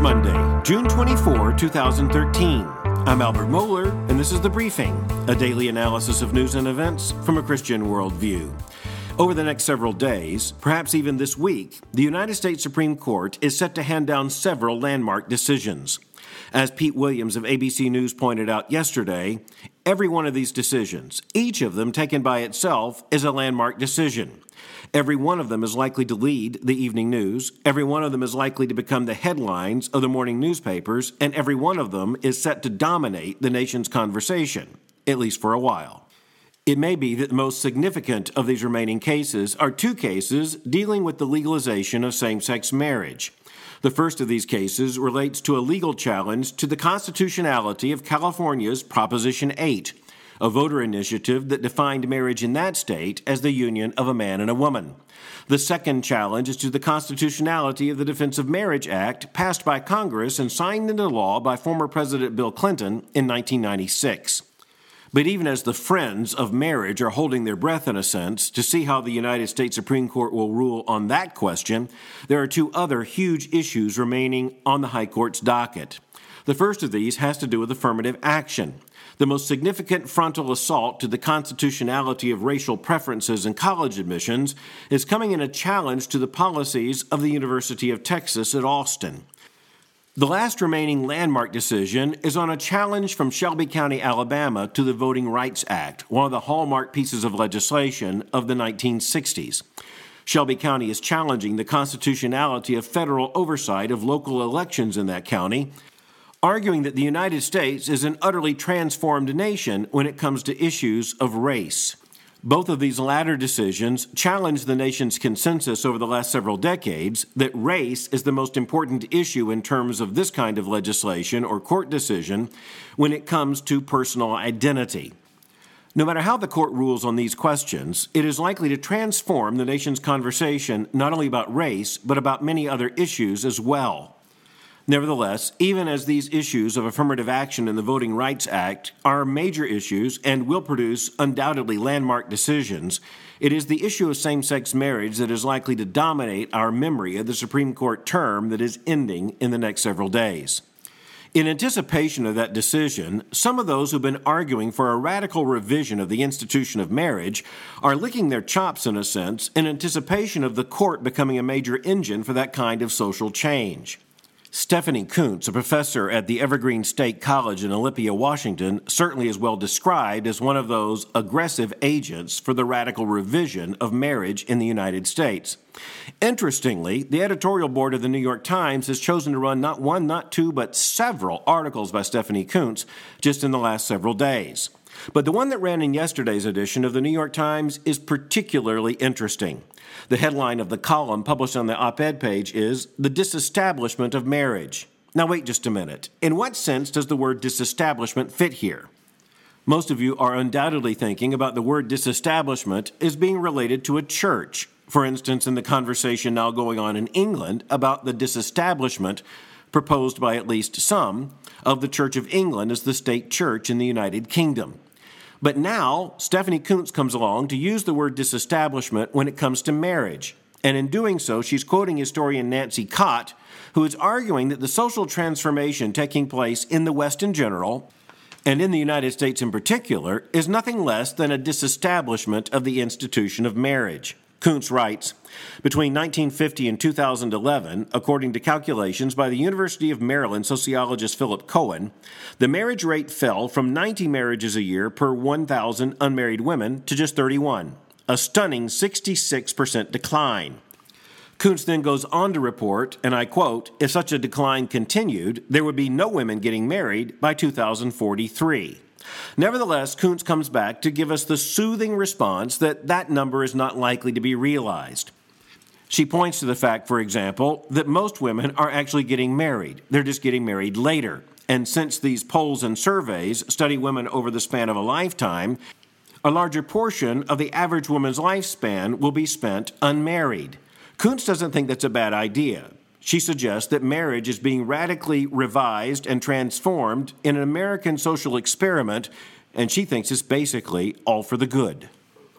Monday, June 24, 2013. I'm Albert Mohler, and this is The Briefing, a daily analysis of news and events from a Christian worldview. Over the next several days, perhaps even this week, the United States Supreme Court is set to hand down several landmark decisions. As Pete Williams of ABC News pointed out yesterday, every one of these decisions, each of them taken by itself, is a landmark decision. Every one of them is likely to lead the evening news, every one of them is likely to become the headlines of the morning newspapers, and every one of them is set to dominate the nation's conversation, at least for a while. It may be that the most significant of these remaining cases are two cases dealing with the legalization of same-sex marriage. The first of these cases relates to a legal challenge to the constitutionality of California's Proposition 8, a voter initiative that defined marriage in that state as the union of a man and a woman. The second challenge is to the constitutionality of the Defense of Marriage Act, passed by Congress and signed into law by former President Bill Clinton in 1996. But even as the friends of marriage are holding their breath, in a sense, to see how the United States Supreme Court will rule on that question, there are two other huge issues remaining on the High Court's docket. The first of these has to do with affirmative action. The most significant frontal assault to the constitutionality of racial preferences in college admissions is coming in a challenge to the policies of the University of Texas at Austin. The last remaining landmark decision is on a challenge from Shelby County, Alabama, to the Voting Rights Act, one of the hallmark pieces of legislation of the 1960s. Shelby County is challenging the constitutionality of federal oversight of local elections in that county, arguing that the United States is an utterly transformed nation when it comes to issues of race. Both of these latter decisions challenge the nation's consensus over the last several decades that race is the most important issue in terms of this kind of legislation or court decision when it comes to personal identity. No matter how the court rules on these questions, it is likely to transform the nation's conversation not only about race, but about many other issues as well. Nevertheless, even as these issues of affirmative action in the Voting Rights Act are major issues and will produce undoubtedly landmark decisions, it is the issue of same-sex marriage that is likely to dominate our memory of the Supreme Court term that is ending in the next several days. In anticipation of that decision, some of those who've been arguing for a radical revision of the institution of marriage are licking their chops, in a sense, in anticipation of the court becoming a major engine for that kind of social change. Stephanie Coontz, a professor at the Evergreen State College in Olympia, Washington, certainly is well described as one of those aggressive agents for the radical revision of marriage in the United States. Interestingly, the editorial board of the New York Times has chosen to run not one, not two, but several articles by Stephanie Coontz just in the last several days. But the one that ran in yesterday's edition of the New York Times is particularly interesting. The headline of the column published on the op-ed page is "The Disestablishment of Marriage." Now wait just a minute. In what sense does the word disestablishment fit here? Most of you are undoubtedly thinking about the word disestablishment as being related to a church. For instance, in the conversation now going on in England about the disestablishment proposed by at least some of the Church of England as the state church in the United Kingdom. But now, Stephanie Coontz comes along to use the word disestablishment when it comes to marriage. And in doing so, she's quoting historian Nancy Cott, who is arguing that the social transformation taking place in the West in general, and in the United States in particular, is nothing less than a disestablishment of the institution of marriage. Coontz writes, between 1950 and 2011, according to calculations by the University of Maryland sociologist Philip Cohen, the marriage rate fell from 90 marriages a year per 1,000 unmarried women to just 31, a stunning 66% decline. Coontz then goes on to report, and I quote, if such a decline continued, there would be no women getting married by 2043. Nevertheless, Coontz comes back to give us the soothing response that that number is not likely to be realized. She points to the fact, for example, that most women are actually getting married. They're just getting married later. And since these polls and surveys study women over the span of a lifetime, a larger portion of the average woman's lifespan will be spent unmarried. Coontz doesn't think that's a bad idea. She suggests that marriage is being radically revised and transformed in an American social experiment, and she thinks it's basically all for the good.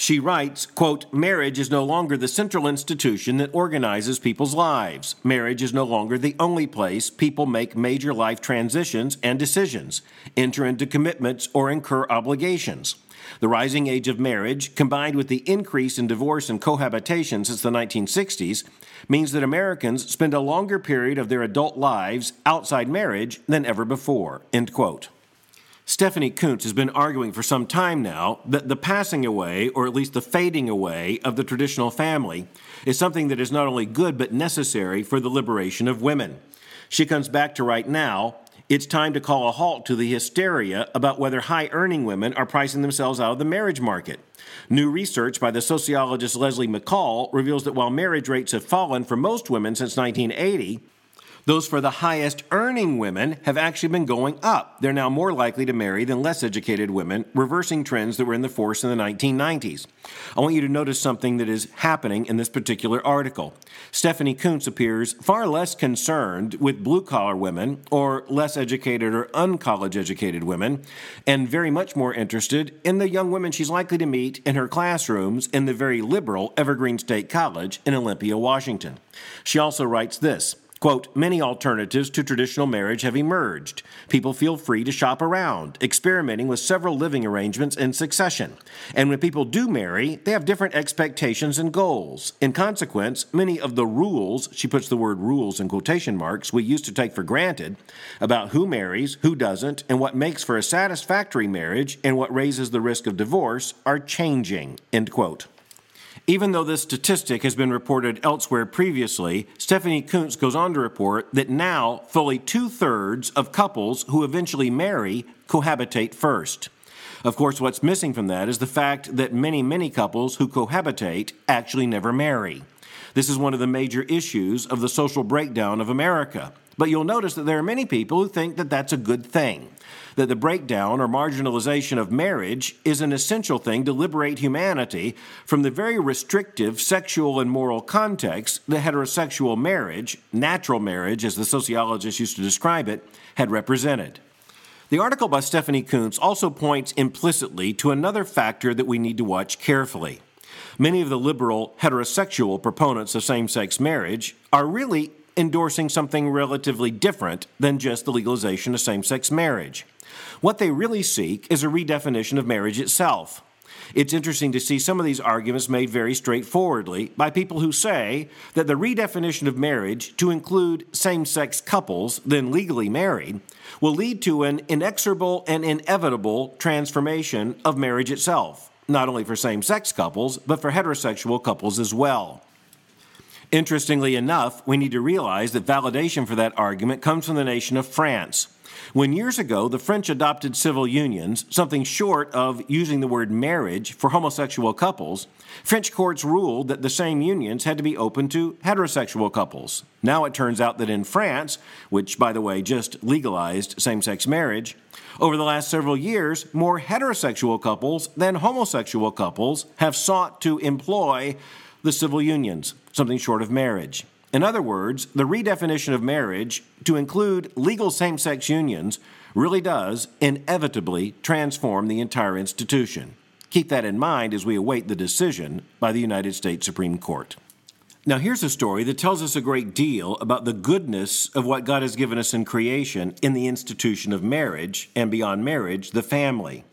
She writes, quote, "Marriage is no longer the central institution that organizes people's lives. Marriage is no longer the only place people make major life transitions and decisions, enter into commitments, or incur obligations. The rising age of marriage, combined with the increase in divorce and cohabitation since the 1960s, means that Americans spend a longer period of their adult lives outside marriage than ever before," end quote. Stephanie Coontz has been arguing for some time now that the passing away, or at least the fading away, of the traditional family is something that is not only good but necessary for the liberation of women. She comes back to right now, it's time to call a halt to the hysteria about whether high-earning women are pricing themselves out of the marriage market. New research by the sociologist Leslie McCall reveals that while marriage rates have fallen for most women since 1980, those for the highest earning women have actually been going up. They're now more likely to marry than less educated women, reversing trends that were in the force in the 1990s. I want you to notice something that is happening in this particular article. Stephanie Coontz appears far less concerned with blue-collar women or less educated or uncollege-educated women, and very much more interested in the young women she's likely to meet in her classrooms in the very liberal Evergreen State College in Olympia, Washington. She also writes this, quote, "Many alternatives to traditional marriage have emerged. People feel free to shop around, experimenting with several living arrangements in succession. And when people do marry, they have different expectations and goals. In consequence, many of the rules," she puts the word rules in quotation marks, "we used to take for granted about who marries, who doesn't, and what makes for a satisfactory marriage and what raises the risk of divorce are changing," end quote. Even though this statistic has been reported elsewhere previously, Stephanie Coontz goes on to report that now fully 2/3 of couples who eventually marry cohabitate first. Of course, what's missing from that is the fact that many couples who cohabitate actually never marry. This is one of the major issues of the social breakdown of America. But you'll notice that there are many people who think that that's a good thing, that the breakdown or marginalization of marriage is an essential thing to liberate humanity from the very restrictive sexual and moral context that heterosexual marriage, natural marriage as the sociologists used to describe it, had represented. The article by Stephanie Coontz also points implicitly to another factor that we need to watch carefully. Many of the liberal heterosexual proponents of same-sex marriage are really endorsing something relatively different than just the legalization of same-sex marriage. What they really seek is a redefinition of marriage itself. It's interesting to see some of these arguments made very straightforwardly by people who say that the redefinition of marriage to include same-sex couples, then legally married, will lead to an inexorable and inevitable transformation of marriage itself, not only for same-sex couples, but for heterosexual couples as well. Interestingly enough, we need to realize that validation for that argument comes from the nation of France. When years ago the French adopted civil unions, something short of using the word marriage for homosexual couples, French courts ruled that the same unions had to be open to heterosexual couples. Now it turns out that in France, which, by the way, just legalized same-sex marriage, over the last several years, more heterosexual couples than homosexual couples have sought to employ the civil unions, something short of marriage. In other words, the redefinition of marriage to include legal same-sex unions really does inevitably transform the entire institution. Keep that in mind as we await the decision by the United States Supreme Court. Now here's a story that tells us a great deal about the goodness of what God has given us in creation in the institution of marriage, and beyond marriage, the family.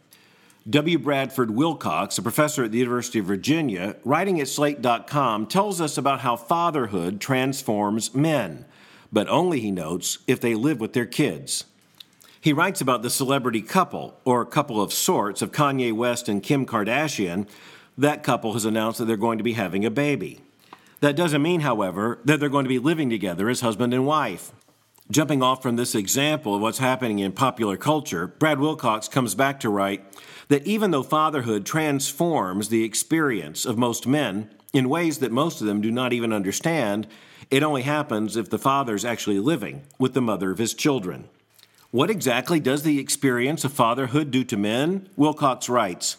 W. Bradford Wilcox, a professor at the University of Virginia, writing at Slate.com, tells us about how fatherhood transforms men, but only, he notes, if they live with their kids. He writes about the celebrity couple, or couple of sorts, of Kanye West and Kim Kardashian. That couple has announced that they're going to be having a baby. That doesn't mean, however, that they're going to be living together as husband and wife. Jumping off from this example of what's happening in popular culture, Brad Wilcox comes back to write that even though fatherhood transforms the experience of most men in ways that most of them do not even understand, it only happens if the father's actually living with the mother of his children. What exactly does the experience of fatherhood do to men? Wilcox writes,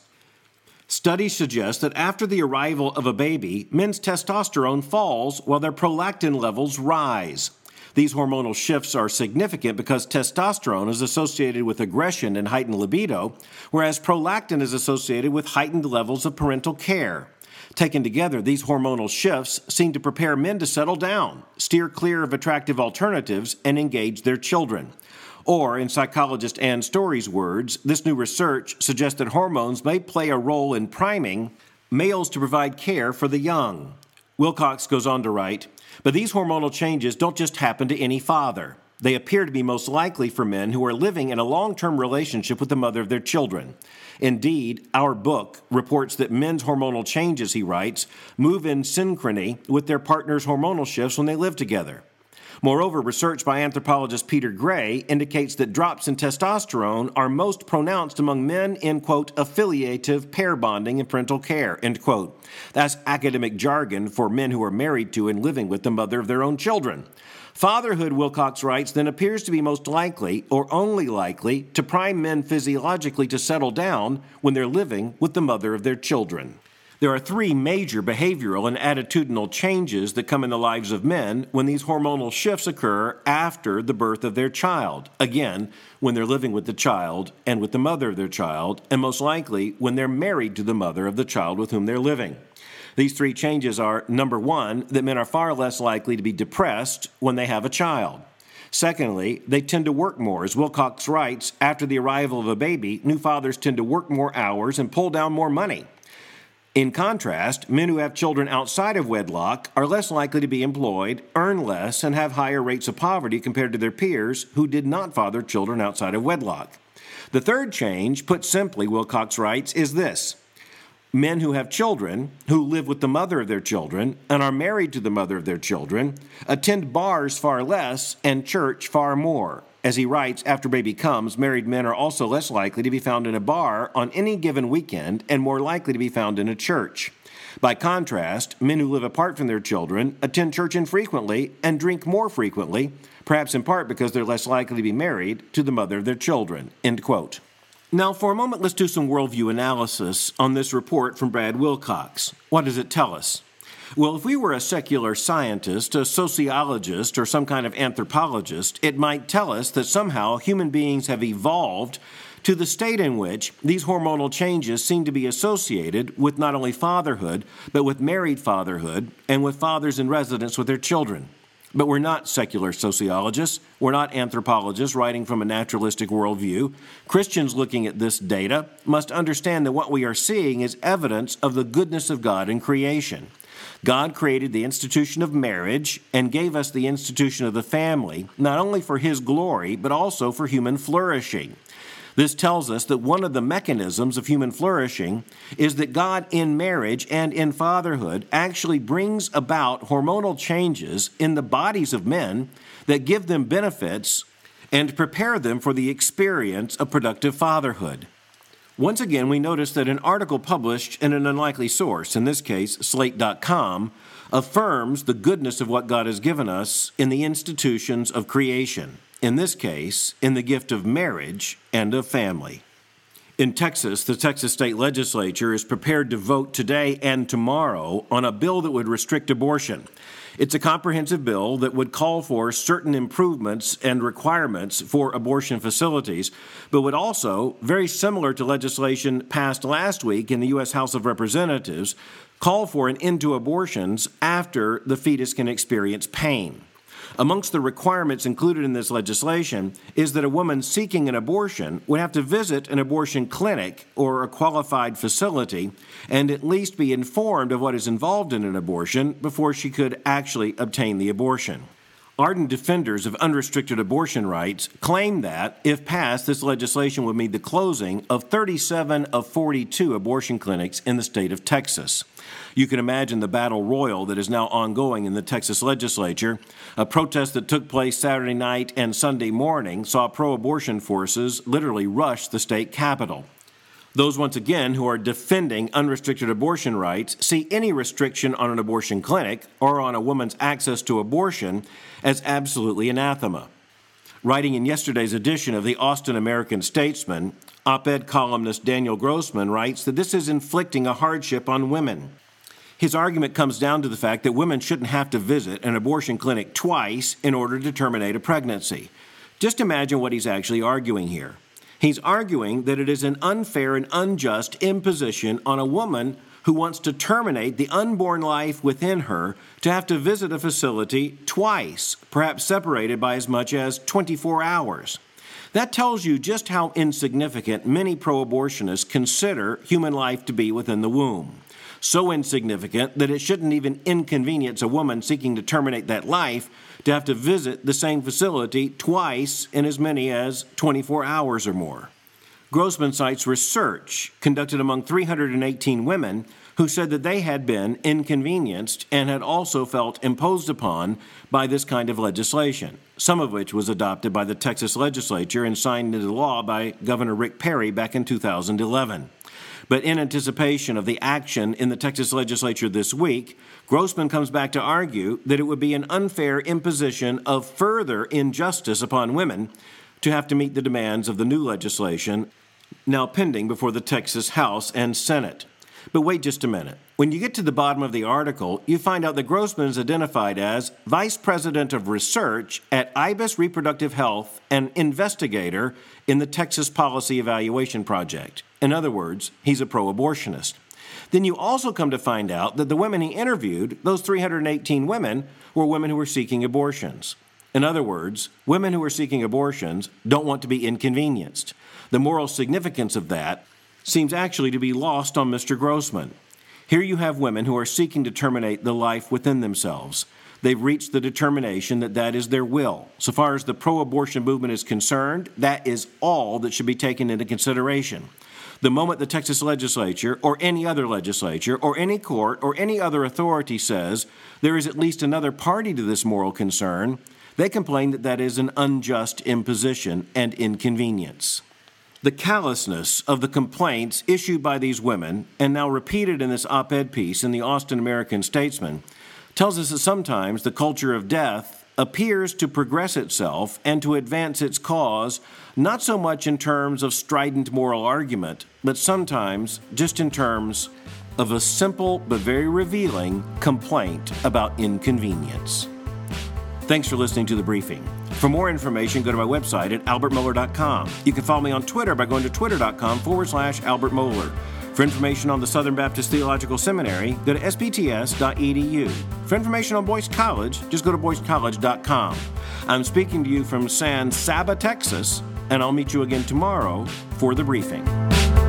studies suggest that after the arrival of a baby, men's testosterone falls while their prolactin levels rise. These hormonal shifts are significant because testosterone is associated with aggression and heightened libido, whereas prolactin is associated with heightened levels of parental care. Taken together, these hormonal shifts seem to prepare men to settle down, steer clear of attractive alternatives, and engage their children. Or, in psychologist Ann Story's words, this new research suggests that hormones may play a role in priming males to provide care for the young. Wilcox goes on to write, but these hormonal changes don't just happen to any father. They appear to be most likely for men who are living in a long-term relationship with the mother of their children. Indeed, our book reports that men's hormonal changes, he writes, move in synchrony with their partner's hormonal shifts when they live together. Moreover, research by anthropologist Peter Gray indicates that drops in testosterone are most pronounced among men in, quote, affiliative pair bonding and parental care, end quote. That's academic jargon for men who are married to and living with the mother of their own children. Fatherhood, Wilcox writes, then appears to be most likely, or only likely, to prime men physiologically to settle down when they're living with the mother of their children. There are three major behavioral and attitudinal changes that come in the lives of men when these hormonal shifts occur after the birth of their child. Again, when they're living with the child and with the mother of their child, and most likely when they're married to the mother of the child with whom they're living. These three changes are, number one, that men are far less likely to be depressed when they have a child. Secondly, they tend to work more. As Wilcox writes, after the arrival of a baby, new fathers tend to work more hours and pull down more money. In contrast, men who have children outside of wedlock are less likely to be employed, earn less, and have higher rates of poverty compared to their peers who did not father children outside of wedlock. The third change, put simply, Wilcox writes, is this. Men who have children, who live with the mother of their children, and are married to the mother of their children, attend bars far less and church far more. As he writes, after baby comes, married men are also less likely to be found in a bar on any given weekend and more likely to be found in a church. By contrast, men who live apart from their children attend church infrequently and drink more frequently, perhaps in part because they're less likely to be married to the mother of their children. End quote. Now, for a moment, let's do some worldview analysis on this report from Brad Wilcox. What does it tell us? Well, if we were a secular scientist, a sociologist, or some kind of anthropologist, it might tell us that somehow human beings have evolved to the state in which these hormonal changes seem to be associated with not only fatherhood, but with married fatherhood and with fathers in residence with their children. But we're not secular sociologists. We're not anthropologists writing from a naturalistic worldview. Christians looking at this data must understand that what we are seeing is evidence of the goodness of God in creation. God created the institution of marriage and gave us the institution of the family, not only for His glory, but also for human flourishing. This tells us that one of the mechanisms of human flourishing is that God in marriage and in fatherhood actually brings about hormonal changes in the bodies of men that give them benefits and prepare them for the experience of productive fatherhood. Once again, we notice that an article published in an unlikely source, in this case, Slate.com, affirms the goodness of what God has given us in the institutions of creation, in this case, in the gift of marriage and of family. In Texas, the Texas State Legislature is prepared to vote today and tomorrow on a bill that would restrict abortion. It's a comprehensive bill that would call for certain improvements and requirements for abortion facilities, but would also, very similar to legislation passed last week in the U.S. House of Representatives, call for an end to abortions after the fetus can experience pain. Amongst the requirements included in this legislation is that a woman seeking an abortion would have to visit an abortion clinic or a qualified facility and at least be informed of what is involved in an abortion before she could actually obtain the abortion. Ardent defenders of unrestricted abortion rights claim that, if passed, this legislation would mean the closing of 37 of 42 abortion clinics in the state of Texas. You can imagine the battle royal that is now ongoing in the Texas legislature. A protest that took place Saturday night and Sunday morning saw pro-abortion forces literally rush the state capitol. Those, once again, who are defending unrestricted abortion rights see any restriction on an abortion clinic or on a woman's access to abortion as absolutely anathema. Writing in yesterday's edition of the Austin American-Statesman, op-ed columnist Daniel Grossman writes that this is inflicting a hardship on women. His argument comes down to the fact that women shouldn't have to visit an abortion clinic twice in order to terminate a pregnancy. Just imagine what he's actually arguing here. He's arguing that it is an unfair and unjust imposition on a woman who wants to terminate the unborn life within her to have to visit a facility twice, perhaps separated by as much as 24 hours. That tells you just how insignificant many pro-abortionists consider human life to be within the womb. So insignificant that it shouldn't even inconvenience a woman seeking to terminate that life to have to visit the same facility twice in as many as 24 hours or more. Grossman cites research conducted among 318 women who said that they had been inconvenienced and had also felt imposed upon by this kind of legislation, some of which was adopted by the Texas legislature and signed into law by Governor Rick Perry back in 2011. But in anticipation of the action in the Texas legislature this week, Grossman comes back to argue that it would be an unfair imposition of further injustice upon women to have to meet the demands of the new legislation now pending before the Texas House and Senate. But wait just a minute. When you get to the bottom of the article, you find out that Grossman is identified as Vice President of Research at IBIS Reproductive Health and investigator in the Texas Policy Evaluation Project. In other words, he's a pro-abortionist. Then you also come to find out that the women he interviewed, those 318 women, were women who were seeking abortions. In other words, women who are seeking abortions don't want to be inconvenienced. The moral significance of that seems actually to be lost on Mr. Grossman. Here you have women who are seeking to terminate the life within themselves. They've reached the determination that that is their will. So far as the pro-abortion movement is concerned, that is all that should be taken into consideration. The moment the Texas legislature or any other legislature or any court or any other authority says there is at least another party to this moral concern, they complain that that is an unjust imposition and inconvenience. The callousness of the complaints issued by these women, and now repeated in this op-ed piece in the Austin American-Statesman, tells us that sometimes the culture of death appears to progress itself and to advance its cause, not so much in terms of strident moral argument, but sometimes just in terms of a simple but very revealing complaint about inconvenience. Thanks for listening to The Briefing. For more information, go to my website at albertmohler.com. You can follow me on Twitter by going to twitter.com/Albert Mohler. For information on the Southern Baptist Theological Seminary, go to sbts.edu. For information on Boyce College, just go to boycecollege.com. I'm speaking to you from San Saba, Texas, and I'll meet you again tomorrow for The Briefing.